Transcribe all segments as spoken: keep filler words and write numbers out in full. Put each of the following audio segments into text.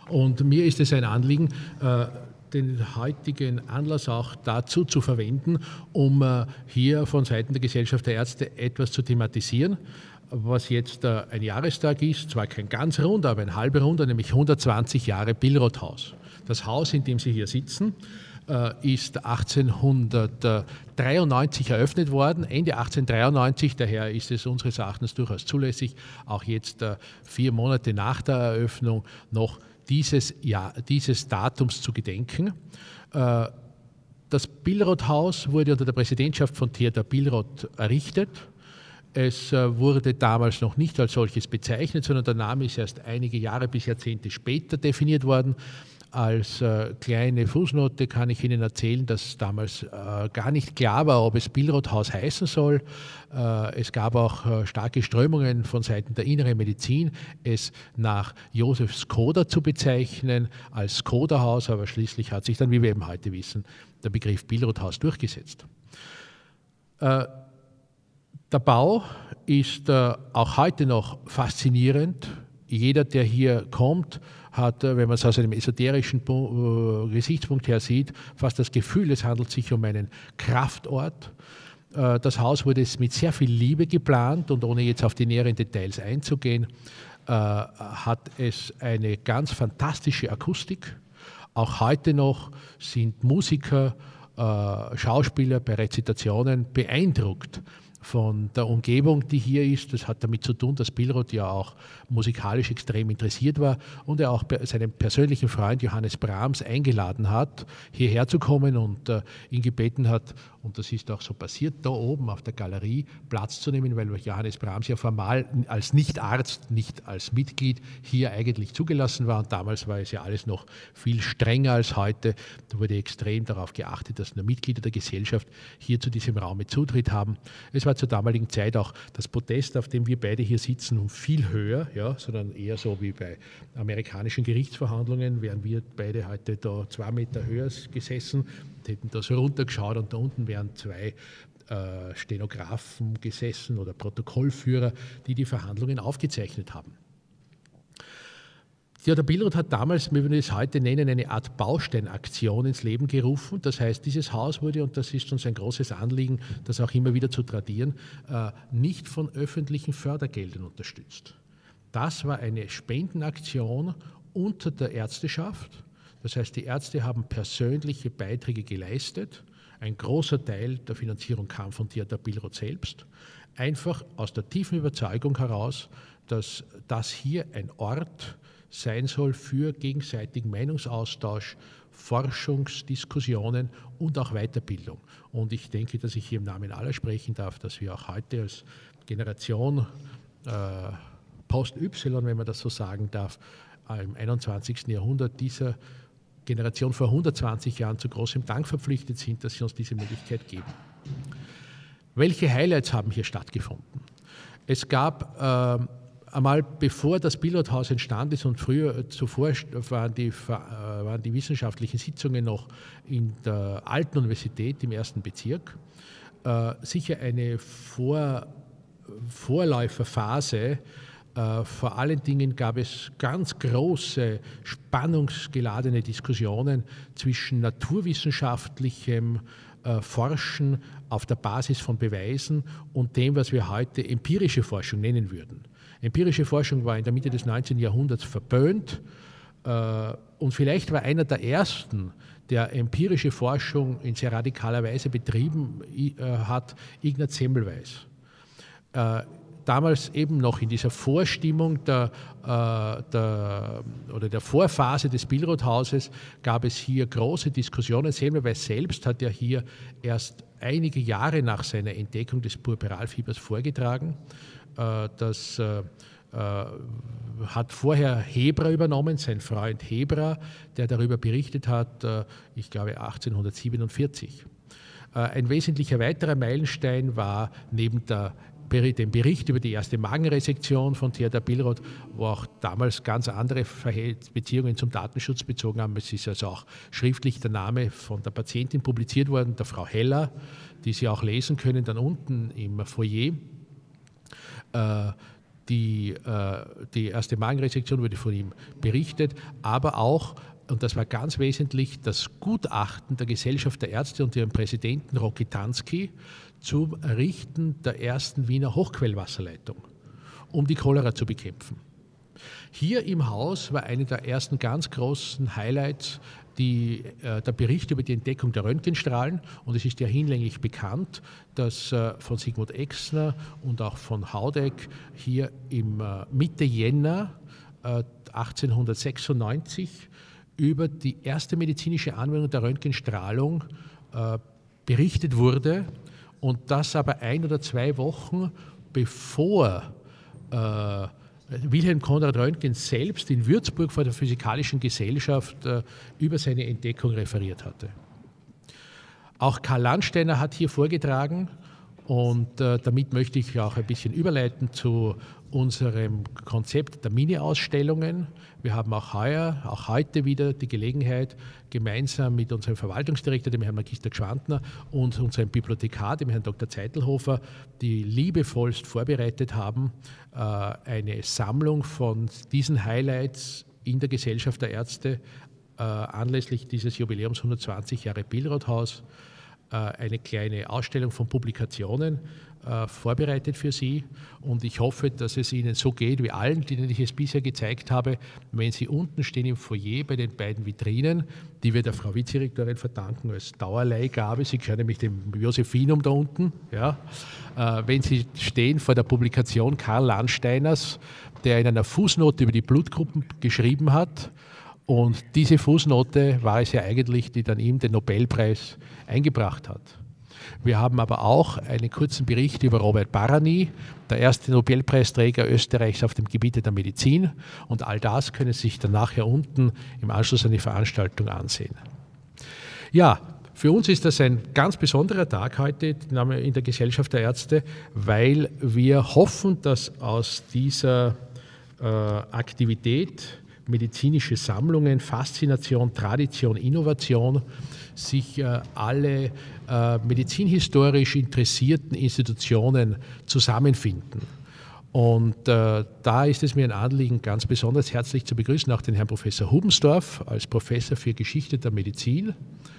Und mir ist es ein Anliegen, den heutigen Anlass auch dazu zu verwenden, um hier von Seiten der Gesellschaft der Ärzte etwas zu thematisieren, was jetzt ein Jahrestag ist, zwar kein ganz runder, aber ein halber runder, nämlich hundertzwanzig Jahre Billroth-Haus. Das Haus, in dem Sie hier sitzen, ist achtzehnhundertdreiundneunzig eröffnet worden, Ende achtzehnhundertdreiundneunzig, daher ist es unseres Erachtens durchaus zulässig, auch jetzt vier Monate nach der Eröffnung noch dieses, Jahr, dieses Datums zu gedenken. Das Billroth-Haus wurde unter der Präsidentschaft von Theodor Billroth errichtet. Es wurde damals noch nicht als solches bezeichnet, sondern der Name ist erst einige Jahre bis Jahrzehnte später definiert worden. Als äh, kleine Fußnote kann ich Ihnen erzählen, dass damals äh, gar nicht klar war, ob es Billroth-Haus heißen soll. Äh, es gab auch äh, starke Strömungen von Seiten der inneren Medizin, es nach Josef Skoda zu bezeichnen als Skoda-Haus, aber schließlich hat sich dann, wie wir eben heute wissen, der Begriff Billroth-Haus durchgesetzt. Äh, der Bau ist äh, auch heute noch faszinierend. Jeder, der hier kommt, hat, wenn man es aus einem esoterischen Gesichtspunkt her sieht, fast das Gefühl, es handelt sich um einen Kraftort. Das Haus wurde mit sehr viel Liebe geplant und ohne jetzt auf die näheren Details einzugehen, hat es eine ganz fantastische Akustik. Auch heute noch sind Musiker, Schauspieler bei Rezitationen beeindruckt von der Umgebung, die hier ist. Das hat damit zu tun, dass Billroth ja auch musikalisch extrem interessiert war und er auch seinen persönlichen Freund Johannes Brahms eingeladen hat, hierher zu kommen und äh, ihn gebeten hat, und das ist auch so passiert, da oben auf der Galerie Platz zu nehmen, weil Johannes Brahms ja formal als Nicht-Arzt, nicht als Mitglied hier eigentlich zugelassen war. Und damals war es ja alles noch viel strenger als heute. Da wurde extrem darauf geachtet, dass nur Mitglieder der Gesellschaft hier zu diesem Raum Zutritt haben. Es war zur damaligen Zeit auch das Podest, auf dem wir beide hier sitzen, viel höher, ja, sondern eher so wie bei amerikanischen Gerichtsverhandlungen, wären wir beide heute da zwei Meter höher gesessen und hätten da so runtergeschaut und da unten wären zwei äh, Stenografen gesessen oder Protokollführer, die die Verhandlungen aufgezeichnet haben. Theodor Billroth hat damals, wie wir es heute nennen, eine Art Bausteinaktion ins Leben gerufen. Das heißt, dieses Haus wurde, und das ist uns ein großes Anliegen, das auch immer wieder zu tradieren, äh, nicht von öffentlichen Fördergeldern unterstützt. Das war eine Spendenaktion unter der Ärzteschaft. Das heißt, die Ärzte haben persönliche Beiträge geleistet. Ein großer Teil der Finanzierung kam von Theodor Billroth selbst. Einfach aus der tiefen Überzeugung heraus, dass das hier ein Ort sein soll für gegenseitigen Meinungsaustausch, Forschungsdiskussionen und auch Weiterbildung. Und ich denke, dass ich hier im Namen aller sprechen darf, dass wir auch heute als Generation äh, Post-Y, wenn man das so sagen darf, im einundzwanzigsten Jahrhundert dieser Generation vor hundertzwanzig Jahren zu großem Dank verpflichtet sind, dass sie uns diese Möglichkeit geben. Welche Highlights haben hier stattgefunden? Es gab äh, einmal, bevor das Billroth-Haus entstanden ist und früher zuvor waren die, waren die wissenschaftlichen Sitzungen noch in der alten Universität im ersten Bezirk, äh, sicher eine Vor, Vorläuferphase. Äh, vor allen Dingen gab es ganz große, spannungsgeladene Diskussionen zwischen naturwissenschaftlichem äh, Forschen auf der Basis von Beweisen und dem, was wir heute empirische Forschung nennen würden. Empirische Forschung war in der Mitte des neunzehnten Jahrhunderts verböhnt äh, und vielleicht war einer der ersten, der empirische Forschung in sehr radikaler Weise betrieben äh, hat, Ignaz Semmelweis. Äh, damals eben noch in dieser Vorstimmung der, äh, der, oder der Vorphase des Billroth-Hauses gab es hier große Diskussionen. Semmelweis selbst hat ja hier erst einige Jahre nach seiner Entdeckung des Puerperalfiebers vorgetragen. Äh, das äh, hat vorher Hebra übernommen, sein Freund Hebra, der darüber berichtet hat, äh, ich glaube achtzehnhundertsiebenundvierzig. Äh, ein wesentlicher weiterer Meilenstein war neben der dem Bericht über die erste Magenresektion von Theodor Billroth, wo auch damals ganz andere Beziehungen zum Datenschutz bezogen haben. Es ist also auch schriftlich der Name von der Patientin publiziert worden, der Frau Heller, die Sie auch lesen können, dann unten im Foyer. die, äh, die erste Magenresektion wurde von ihm berichtet, aber auch, und das war ganz wesentlich, das Gutachten der Gesellschaft der Ärzte und ihrem Präsidenten Rokitansky zum Errichten der ersten Wiener Hochquellwasserleitung, um die Cholera zu bekämpfen. Hier im Haus war eine der ersten ganz großen Highlights die, äh, der Bericht über die Entdeckung der Röntgenstrahlen. Und es ist ja hinlänglich bekannt, dass äh, von Sigmund Exner und auch von Haudeck hier im äh, Mitte Jänner äh, achtzehnhundertsechsundneunzig über die erste medizinische Anwendung der Röntgenstrahlung äh, berichtet wurde. Und das aber ein oder zwei Wochen bevor äh, Wilhelm Konrad Röntgen selbst in Würzburg vor der Physikalischen Gesellschaft äh, über seine Entdeckung referiert hatte. Auch Karl Landsteiner hat hier vorgetragen und äh, damit möchte ich auch ein bisschen überleiten zu unserem Konzept der Mini-Ausstellungen. Wir haben auch heuer, auch heute wieder die Gelegenheit, gemeinsam mit unserem Verwaltungsdirektor, dem Herrn Magister Gschwandner, und unserem Bibliothekar, dem Herrn Doktor Zeitelhofer, die liebevollst vorbereitet haben, äh, eine Sammlung von diesen Highlights in der Gesellschaft der Ärzte äh, anlässlich dieses Jubiläums hundertzwanzig Jahre Billroth-Haus, äh, eine kleine Ausstellung von Publikationen äh, vorbereitet für Sie. Und ich hoffe, dass es Ihnen so geht wie allen, denen ich es bisher gezeigt habe, wenn Sie unten stehen im Foyer bei den beiden Vitrinen, die wir der Frau Vizedirektorin verdanken als Dauerleihgabe. Sie können nämlich dem Josephinum da unten. Ja. Äh, wenn Sie stehen vor der Publikation Karl Landsteiners, der in einer Fußnote über die Blutgruppen geschrieben hat. Und diese Fußnote war es ja eigentlich, die dann ihm den Nobelpreis eingebracht hat. Wir haben aber auch einen kurzen Bericht über Robert Barany, der erste Nobelpreisträger Österreichs auf dem Gebiet der Medizin. Und all das können Sie sich dann nachher unten im Anschluss an die Veranstaltung ansehen. Ja, für uns ist das ein ganz besonderer Tag heute in der Gesellschaft der Ärzte, weil wir hoffen, dass aus dieser äh, Aktivität medizinische Sammlungen, Faszination, Tradition, Innovation sich äh, alle äh, medizinhistorisch interessierten Institutionen zusammenfinden. Und äh, da ist es mir ein Anliegen, ganz besonders herzlich zu begrüßen, auch den Herrn Professor Hubensdorf als Professor für Geschichte der Medizin,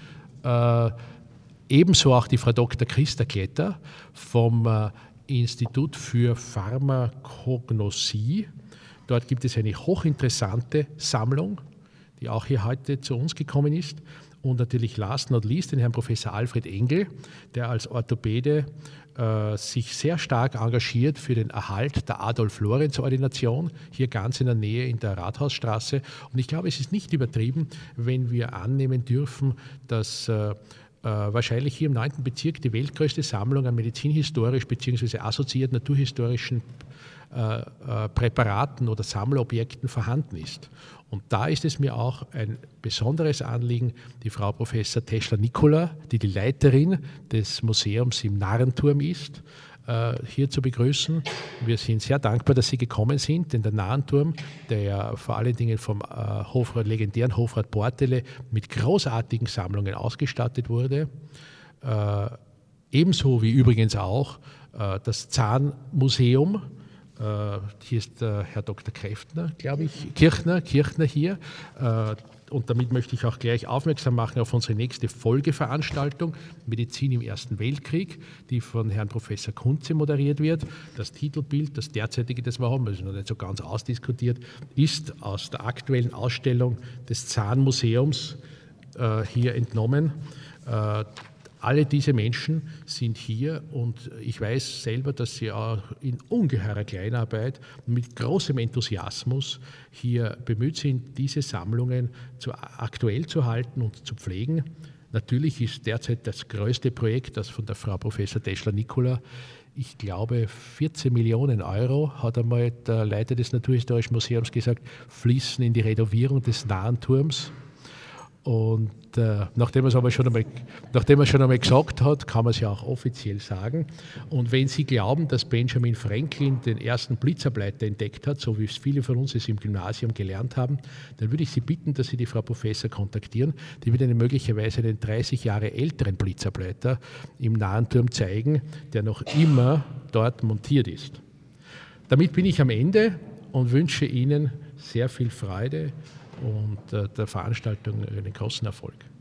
äh, ebenso auch die Frau Doktor Christa Kletter vom äh, Institut für Pharmakognosie. Dort gibt es eine hochinteressante Sammlung, die auch hier heute zu uns gekommen ist. Und natürlich last not least den Herrn Professor Alfred Engel, der als Orthopäde äh, sich sehr stark engagiert für den Erhalt der Adolf-Lorenz-Ordination, hier ganz in der Nähe in der Rathausstraße. Und ich glaube, es ist nicht übertrieben, wenn wir annehmen dürfen, dass äh, Äh, wahrscheinlich hier im neunten Bezirk die weltgrößte Sammlung an medizinhistorisch bzw. assoziierten naturhistorischen äh, äh, Präparaten oder Sammlobjekten vorhanden ist. Und da ist es mir auch ein besonderes Anliegen, die Frau Professor Teschler-Nicola, die die Leiterin des Museums im Narrenturm ist, hier zu begrüßen. Wir sind sehr dankbar, dass Sie gekommen sind, denn der Narrenturm, der ja vor allen Dingen vom äh, Hofrat, legendären Hofrat Bortele mit großartigen Sammlungen ausgestattet wurde, äh, ebenso wie übrigens auch äh, das Zahnmuseum. Äh, hier ist der Herr Doktor Kräftner, glaube ich, Kirchner, Kirchner hier. Äh, Und damit möchte ich auch gleich aufmerksam machen auf unsere nächste Folgeveranstaltung, Medizin im Ersten Weltkrieg, die von Herrn Professor Kunze moderiert wird. Das Titelbild, das derzeitige, das wir haben, das ist noch nicht so ganz ausdiskutiert, ist aus der aktuellen Ausstellung des Zahnmuseums äh, hier entnommen. Äh, Alle diese Menschen sind hier und ich weiß selber, dass sie auch in ungeheurer Kleinarbeit mit großem Enthusiasmus hier bemüht sind, diese Sammlungen zu, aktuell zu halten und zu pflegen. Natürlich ist derzeit das größte Projekt, das von der Frau Professor Teschler-Nicola, ich glaube vierzehn Millionen Euro, hat einmal der Leiter des Naturhistorischen Museums gesagt, fließen in die Renovierung des Narrenturms. Und äh, nachdem er es aber schon einmal, nachdem er schon einmal gesagt hat, kann man es ja auch offiziell sagen. Und wenn Sie glauben, dass Benjamin Franklin den ersten Blitzableiter entdeckt hat, so wie es viele von uns es im Gymnasium gelernt haben, dann würde ich Sie bitten, dass Sie die Frau Professor kontaktieren. Die wird Ihnen möglicherweise einen dreißig Jahre älteren Blitzableiter im Narrenturm zeigen, der noch immer dort montiert ist. Damit bin ich am Ende und wünsche Ihnen sehr viel Freude und der Veranstaltung einen großen Erfolg.